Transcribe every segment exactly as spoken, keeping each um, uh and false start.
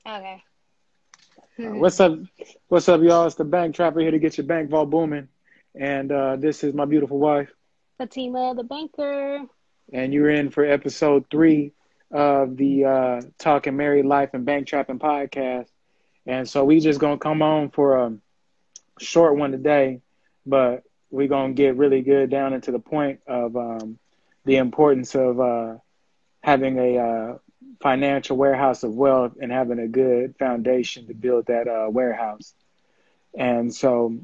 Okay. Uh, what's up? What's up, y'all? It's the Bank Trapper here to get your bank vault booming. And uh, this is my beautiful wife. Fatima the banker. And you're in for episode three of the uh, Talking Married Life and Bank Trapping podcast. And so we just gonna come on for a short one today, but we're gonna get really good down into the point of um, the importance of uh, having a uh, financial warehouse of wealth and having a good foundation to build that uh, warehouse. And so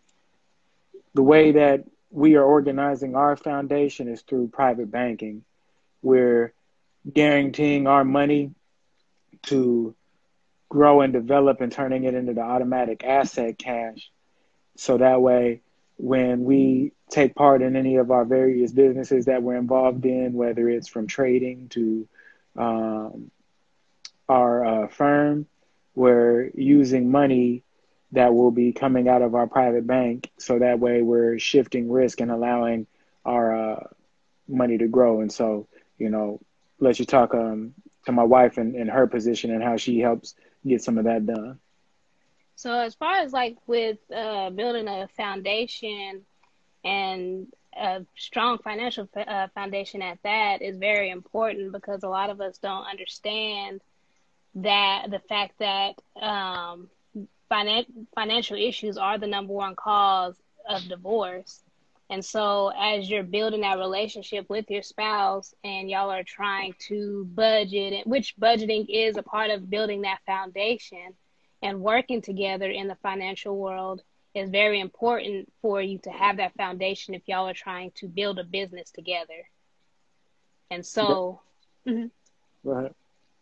the way that we are organizing our foundation is through private banking. We're guaranteeing our money to grow and develop and turning it into the automatic asset cash. So that way, when we take part in any of our various businesses that we're involved in, whether it's from trading to um, our uh, firm, we're using money that will be coming out of our private bank. So that way we're shifting risk and allowing our uh, money to grow. And so, you know, let you talk um, to my wife and, and her position and how she helps get some of that done. So as far as like with uh, building a foundation and a strong financial uh, foundation at that is very important because a lot of us don't understand that the fact that um, finan- financial issues are the number one cause of divorce. And so, as you're building that relationship with your spouse and y'all are trying to budget, which budgeting is a part of building that foundation and working together in the financial world, is very important for you to have that foundation if y'all are trying to build a business together. And so, mhm. Go ahead.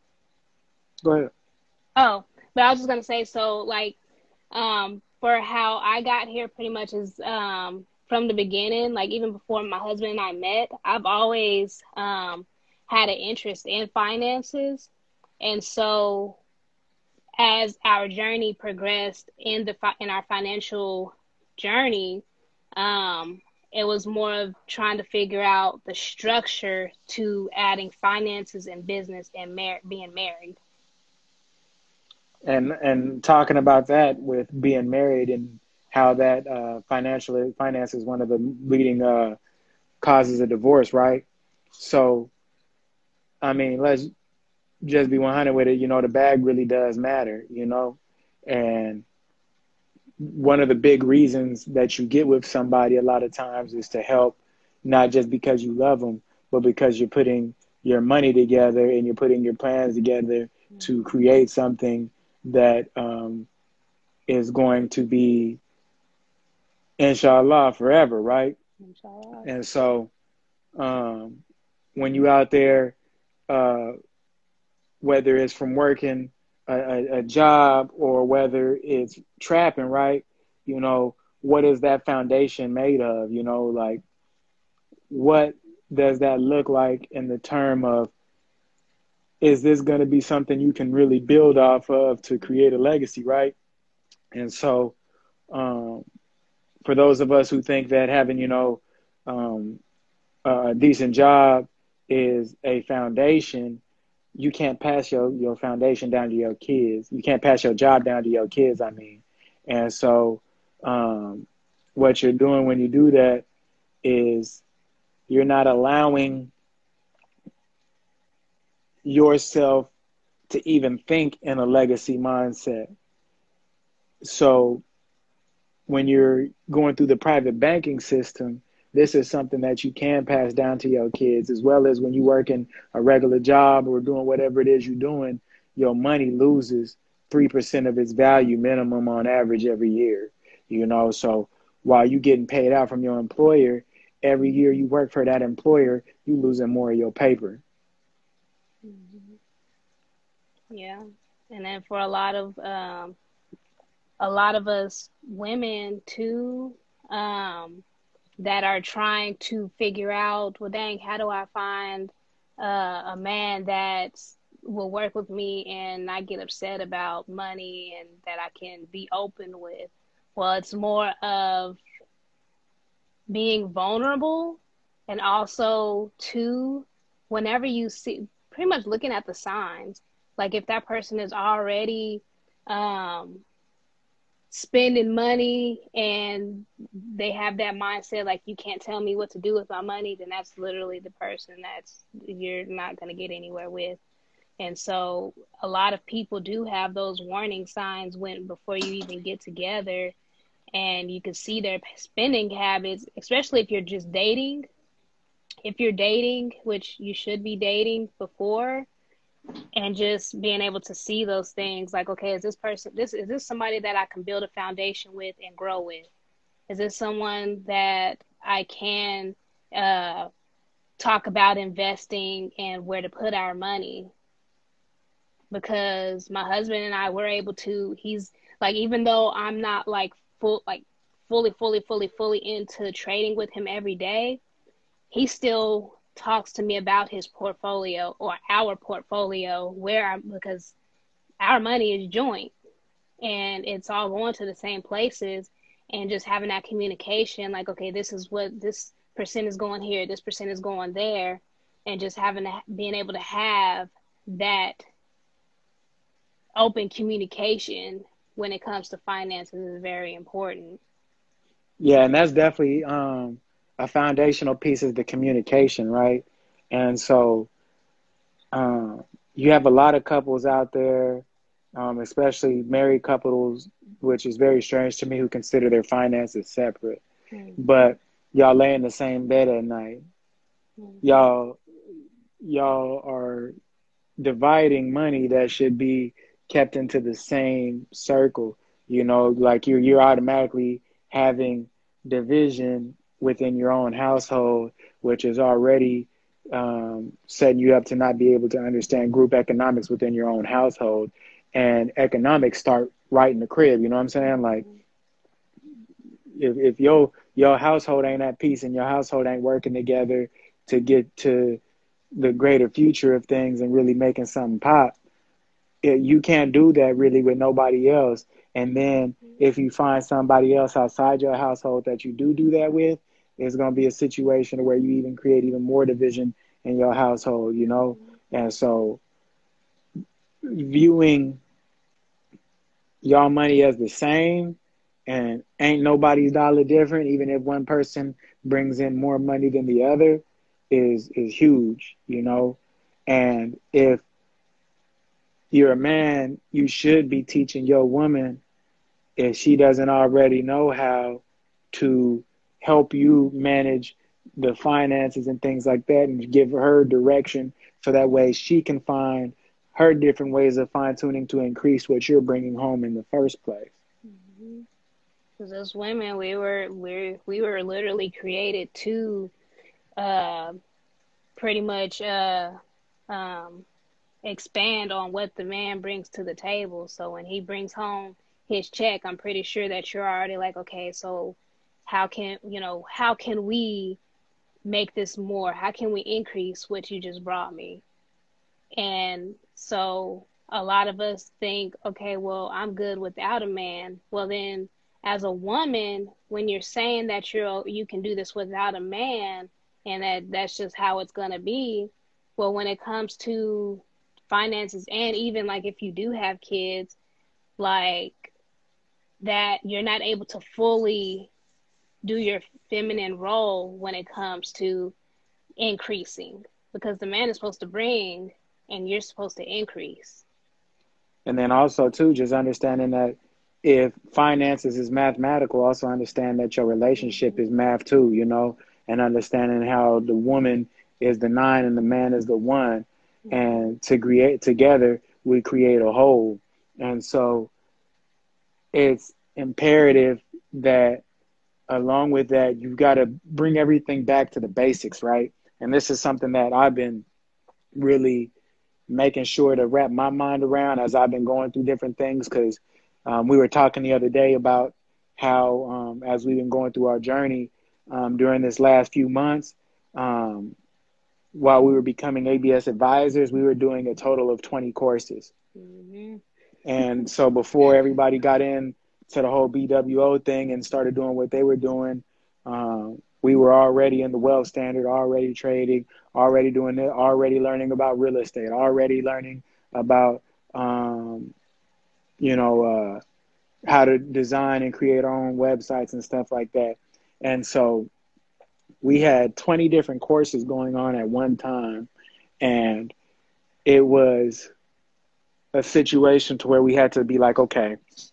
Go ahead. Oh, but I was just gonna say, so like, um, for how I got here, pretty much is um from the beginning, like even before my husband and I met, I've always um had an interest in finances, and so as our journey progressed in the fi- in our financial journey, um, it was more of trying to figure out the structure to adding finances and business and mar- being married. And and talking about that with being married and how that uh, financially finance is one of the leading uh, causes of divorce, right? So, I mean, let's just be one hundred with it. You know, the bag really does matter, you know? And one of the big reasons that you get with somebody a lot of times is to help, not just because you love them, but because you're putting your money together and you're putting your plans together to Mm-hmm. create something that um, is going to be, inshallah, forever, right? Inshallah. And so um, when you out there, uh, whether it's from working a, a, a job or whether it's trapping, right? You know, what is that foundation made of? You know, like what does that look like in the term of, is this going to be something you can really build off of to create a legacy, right? And so, um, for those of us who think that having, you know, um, a decent job is a foundation, you can't pass your, your foundation down to your kids. You can't pass your job down to your kids, I mean. And so um, what you're doing when you do that is you're not allowing yourself to even think in a legacy mindset. So when you're going through the private banking system, this is something that you can pass down to your kids, as well as when you work in a regular job or doing whatever it is you're doing, your money loses three percent of its value minimum on average every year. You know, so while you getting paid out from your employer, every year you work for that employer, you losing more of your paper. Mm-hmm. Yeah. And then for a lot of um a lot of us women too, um, that are trying to figure out, well, dang, how do I find uh, a man that will work with me and not get upset about money and that I can be open with? Well, it's more of being vulnerable, and also, too, whenever you see, pretty much looking at the signs. Like if that person is already um, spending money and they have that mindset like you can't tell me what to do with my money, then that's literally the person that's you're not going to get anywhere with. And so a lot of people do have those warning signs when before you even get together, and you can see their spending habits, especially if you're just dating. If you're dating, which you should be dating before, and just being able to see those things like, okay, is this person, this is this somebody that I can build a foundation with and grow with? Is this someone that I can uh, talk about investing and where to put our money? Because my husband and I were able to, he's like, even though I'm not like full, like fully, fully, fully, fully into trading with him every day, he still talks to me about his portfolio or our portfolio where I'm, because our money is joint and it's all going to the same places, and just having that communication like, okay, this is what this percent is going here, this percent is going there, and just having to, being able to have that open communication when it comes to finances is very important. Yeah, and that's definitely um, a foundational piece is the communication, right? And so um, you have a lot of couples out there, um, especially married couples, which is very strange to me, who consider their finances separate. Mm-hmm. But y'all lay in the same bed at night. Mm-hmm. Y'all, y'all are dividing money that should be kept into the same circle. You know, like you're you're automatically having division within your own household, which is already um, setting you up to not be able to understand group economics within your own household. And economics start right in the crib. You know what I'm saying? Like Mm-hmm. if if your your household ain't at peace and your household ain't working together to get to the greater future of things and really making something pop, it, you can't do that really with nobody else. And then if you find somebody else outside your household that you do do that with, it's going to be a situation where you even create even more division in your household, you know? And so viewing y'all money as the same and ain't nobody's dollar different, even if one person brings in more money than the other, is is huge, you know? And if you're a man, you should be teaching your woman, if she doesn't already know how, to help you manage the finances and things like that, and give her direction so that way she can find her different ways of fine tuning to increase what you're bringing home in the first place. Mm-hmm. Because as women, we were we we were literally created to uh, pretty much uh, um, expand on what the man brings to the table. So when he brings home his check, I'm pretty sure that you're already like, okay, so how can you know how can we make this more? How can we increase what you just brought me? And so a lot of us think, okay, well, I'm good without a man. Well, then as a woman, when you're saying that you're you can do this without a man and that that's just how it's going to be, well, when it comes to finances and even like if you do have kids, like that you're not able to fully do your feminine role when it comes to increasing, because the man is supposed to bring and you're supposed to increase. And then also too, just understanding that if finances is mathematical, also understand that your relationship is Mm-hmm. math too, you know, and understanding how the woman is the nine and the man is the one. Mm-hmm. And to create together, we create a whole. And so it's imperative that along with that, you've got to bring everything back to the basics, right? And this is something that I've been really making sure to wrap my mind around as I've been going through different things. Because um, we were talking the other day about how, um, as we've been going through our journey um, during this last few months, um, while we were becoming A B S advisors, we were doing a total of twenty courses. Mm-hmm. And so before everybody got in to the whole B W O thing and started doing what they were doing, um, we were already in the wealth standard, already trading, already doing it, already learning about real estate, already learning about um, you know, uh, how to design and create our own websites and stuff like that. And so we had twenty different courses going on at one time. And it was a situation to where we had to be like, okay,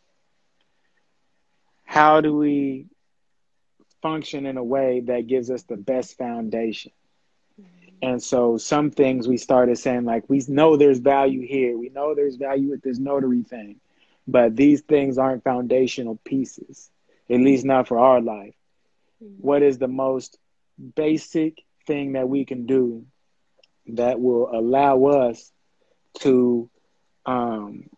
how do we function in a way that gives us the best foundation? And so some things we started saying, like, we know there's value here. We know there's value with this notary thing, but these things aren't foundational pieces, at least not for our life. Mm-hmm. What is the most basic thing that we can do that will allow us to um,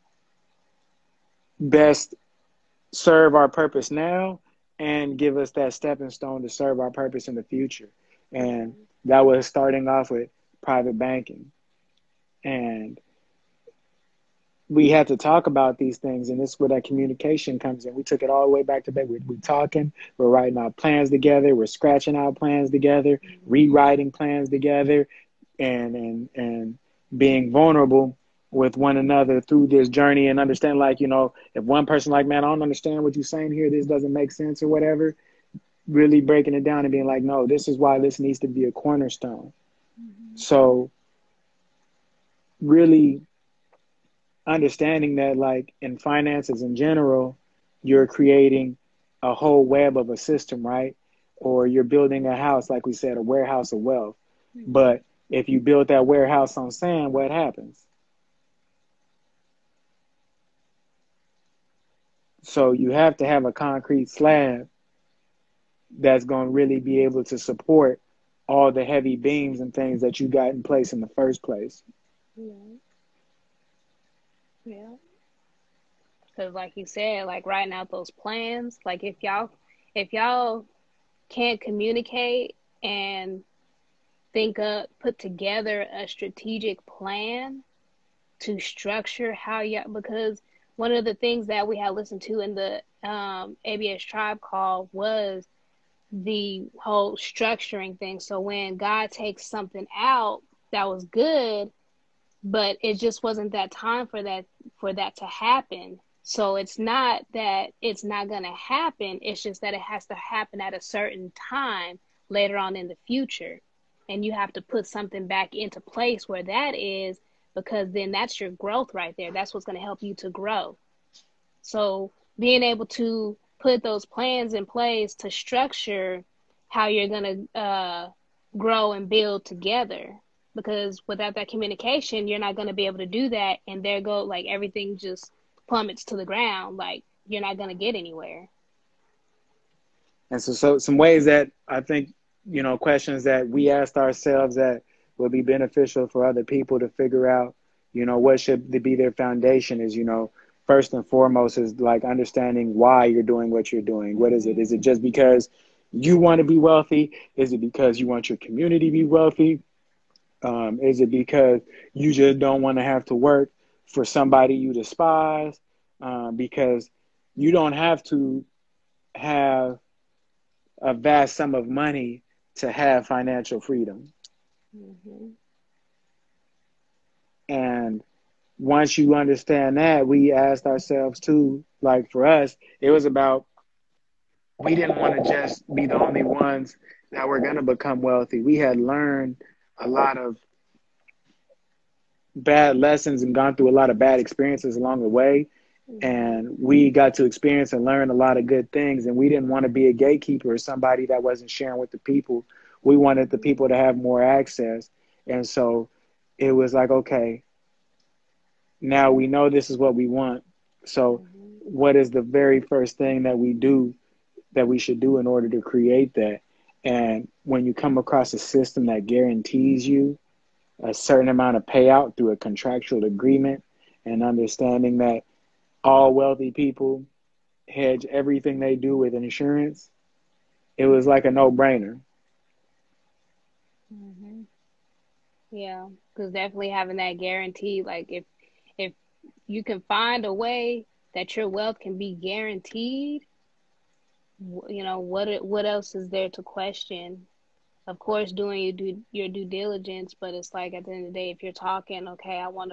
best serve our purpose now and give us that stepping stone to serve our purpose in the future? And that was starting off with private banking. And we had to talk about these things, and this is where that communication comes in. We took it all the way back to bed. We're, we're talking, we're writing our plans together, we're scratching out plans together, rewriting plans together, and and and being vulnerable with one another through this journey, and understand, like, you know, if one person like, man, I don't understand what you're saying here, this doesn't make sense or whatever, really breaking it down and being like, no, this is why this needs to be a cornerstone. Mm-hmm. So really understanding that, like, in finances in general, you're creating a whole web of a system, right? Or you're building a house, like we said, a warehouse of wealth. Mm-hmm. But if you build that warehouse on sand, what happens? So you have to have a concrete slab that's going to really be able to support all the heavy beams and things that you got in place in the first place. Yeah. Yeah. Because like you said, like writing out those plans, like if y'all, if y'all can't communicate and think up, put together a strategic plan to structure how y'all, because one of the things that we had listened to in the um, A B S Tribe call was the whole structuring thing. So when God takes something out that was good, but it just wasn't that time for that for that to happen. So it's not that it's not going to happen. It's just that it has to happen at a certain time later on in the future. And you have to put something back into place where that is, because then that's your growth right there. That's what's going to help you to grow. So being able to put those plans in place to structure how you're going to uh, grow and build together. Because without that communication, you're not going to be able to do that. And there go, like, everything just plummets to the ground. Like, you're not going to get anywhere. And so, so some ways that I think, you know, questions that we asked ourselves that will be beneficial for other people to figure out, you know, what should be their foundation is, you know, first and foremost is like understanding why you're doing what you're doing. What is it? Is it just because you want to be wealthy? Is it because you want your community to be wealthy? Um, is it because you just don't want to have to work for somebody you despise? Um, because you don't have to have a vast sum of money to have financial freedom. Mm-hmm. And once you understand that, we asked ourselves too, like for us, it was about, we didn't want to just be the only ones that were going to become wealthy. We had learned a lot of bad lessons and gone through a lot of bad experiences along the way. And we got to experience and learn a lot of good things. And we didn't want to be a gatekeeper or somebody that wasn't sharing with the people. We wanted the people to have more access. And so it was like, okay, now we know this is what we want. So what is the very first thing that we do that we should do in order to create that? And when you come across a system that guarantees you a certain amount of payout through a contractual agreement, and understanding that all wealthy people hedge everything they do with insurance, it was like a no-brainer. Mm-hmm. Yeah, because definitely having that guarantee, like if if you can find a way that your wealth can be guaranteed, you know, what what else is there to question? Of course, doing your due, your due diligence, but it's like at the end of the day, if you're talking, okay, I want to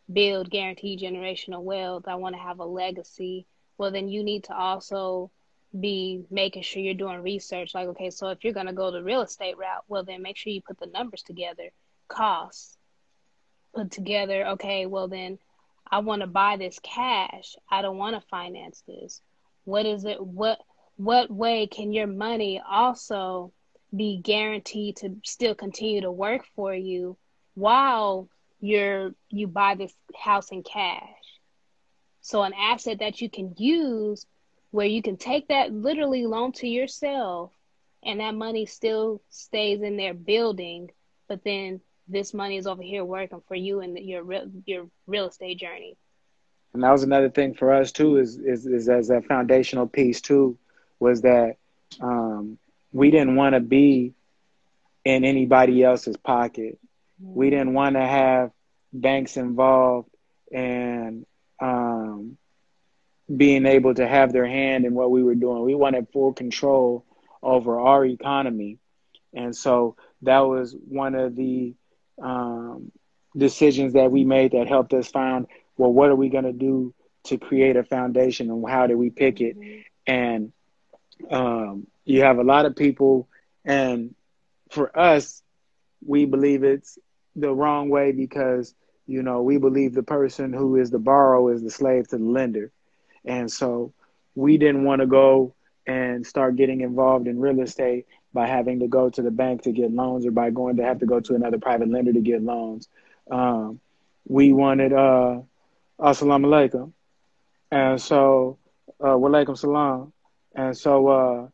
build guaranteed generational wealth. I want to have a legacy. Well, then you need to also be making sure you're doing research. Like, okay, so if you're going to go the real estate route, well, then make sure you put the numbers together, costs put together. Okay, well, then I want to buy this cash. I don't want to finance this. What is it? What, what way can your money also be guaranteed to still continue to work for you while you're you buy this house in cash? So an asset that you can use where you can take that literally loan to yourself and that money still stays in there building, but then this money is over here working for you in your real, your real estate journey. And that was another thing for us too, is is, is as a foundational piece too, was that um, we didn't want to be in anybody else's pocket. Mm-hmm. We didn't want to have banks involved and um, being able to have their hand in what we were doing. We wanted full control over our economy. And so that was one of the um, decisions that we made that helped us find, well, what are we going to do to create a foundation, and how do we pick it? Mm-hmm. And um, you have a lot of people, and for us, we believe it's the wrong way because, you know, we believe the person who is the borrower is the slave to the lender. And so we didn't want to go and start getting involved in real estate by having to go to the bank to get loans, or by going to have to go to another private lender to get loans. Um, we wanted, uh, assalamu alaikum. And so, uh, wa alaikum salam. And so, uh,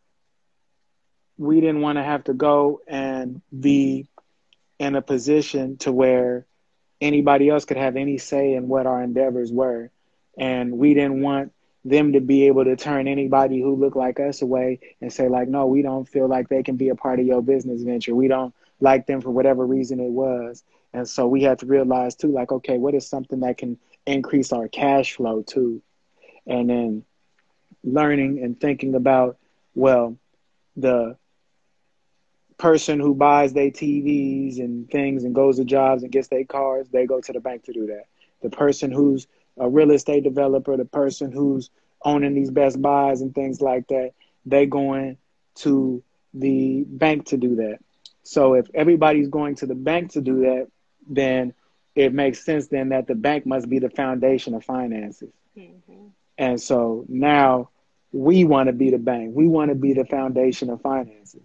we didn't want to have to go and be in a position to where anybody else could have any say in what our endeavors were. And we didn't want them to be able to turn anybody who looked like us away and say, like, no, we don't feel like they can be a part of your business venture. We don't like them for whatever reason it was. And so we had to realize too, like, okay, what is something that can increase our cash flow too? And then learning and thinking about, well, the person who buys their T Vs and things and goes to jobs and gets their cars, they go to the bank to do that. The person who's a real estate developer, the person who's owning these Best Buys and things like that, they going to the bank to do that. So if everybody's going to the bank to do that, then it makes sense then that the bank must be the foundation of finances. Mm-hmm. And so now we want to be the bank. We want to be the foundation of finances.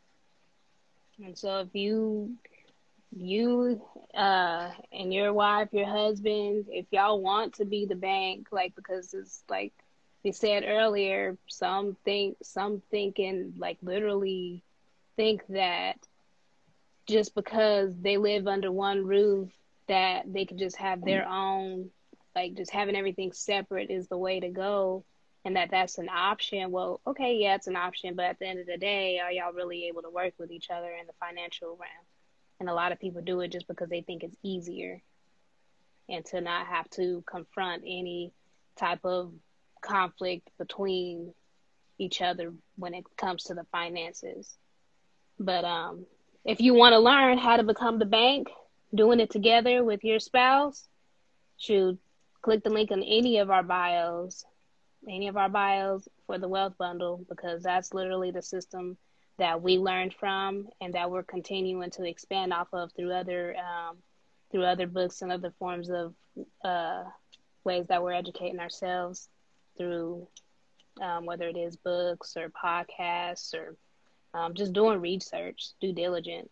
And so if you, you uh, and your wife, your husband, if y'all want to be the bank, like, because it's like we said earlier, some think, some thinking, like literally think that just because they live under one roof, that they could just have their own, like just having everything separate is the way to go. And that that's an option. Well, okay, yeah, it's an option. But at the end of the day, are y'all really able to work with each other in the financial realm? And a lot of people do it just because they think it's easier and to not have to confront any type of conflict between each other when it comes to the finances. But um, if you want to learn how to become the bank, doing it together with your spouse, should click the link in any of our bios. any of our bios for the Wealth Bundle, because that's literally the system that we learned from and that we're continuing to expand off of through other um, through other books and other forms of uh, ways that we're educating ourselves through, um, whether it is books or podcasts or um, just doing research, due diligence.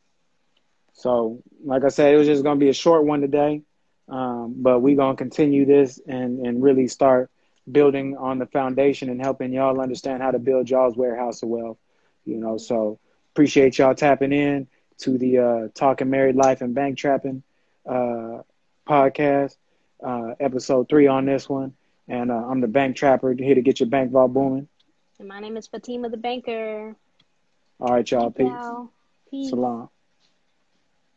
So, like I said, it was just going to be a short one today, um, but we're going to continue this and, and really start building on the foundation and helping y'all understand how to build y'all's warehouse of wealth. You know, so appreciate y'all tapping in to the uh, Talking Married Life and Bank Trapping uh, podcast, uh, episode three on this one. And uh, I'm the Bank Trapper, here to get your bank vault booming. And my name is Fatima the Banker. All right, y'all. Peace. Peace. Salam.